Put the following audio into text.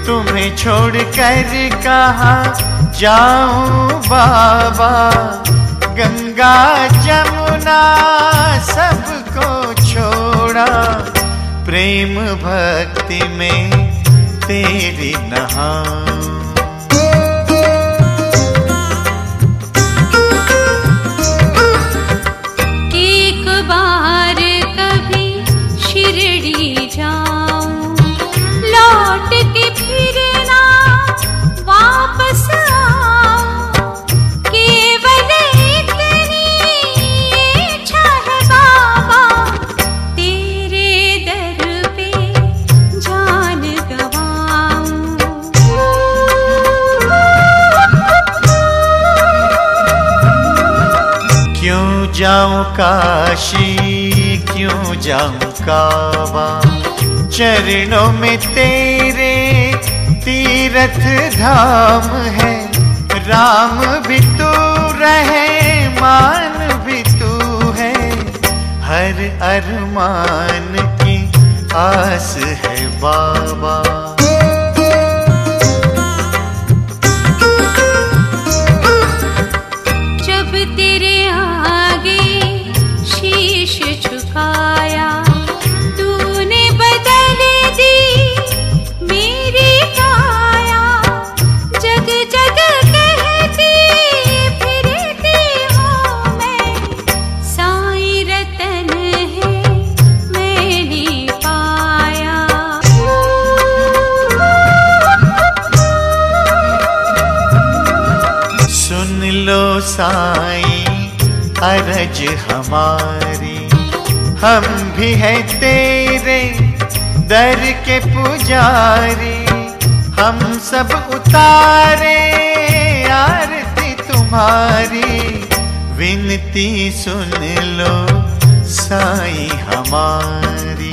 तुम्हें छोड़कर कहाँ जाऊं बाबा, गंगा जमुना सबको छोड़ा, प्रेम भक्ति में तेरी नहाऊं। एक बार कभी शिरडी जाऊं, लौट के फिर ना वापस आऊं, केवल इतनी इच्छा है बाबा, तेरे दर पे जान गवाऊं। क्यों जाऊं काशी, क्यों जाऊं काबा, चरणों में तेरे तीर्थ धाम है। राम भी तू रहे, मान भी तू है, हर अरमान की आस है बाबा। जब तेरे आगे शीश झुकाया, तूने बदल दी मेरी काया, जग जग कहती फिरती हूँ मैं, साईं रतन है मैंने पाया। सुन लो साईं अरज हमारी, हम भी हैं तेरे दर के पुजारी, हम सब उतारे आरती तुम्हारी, विनती सुन लो साईं हमारी।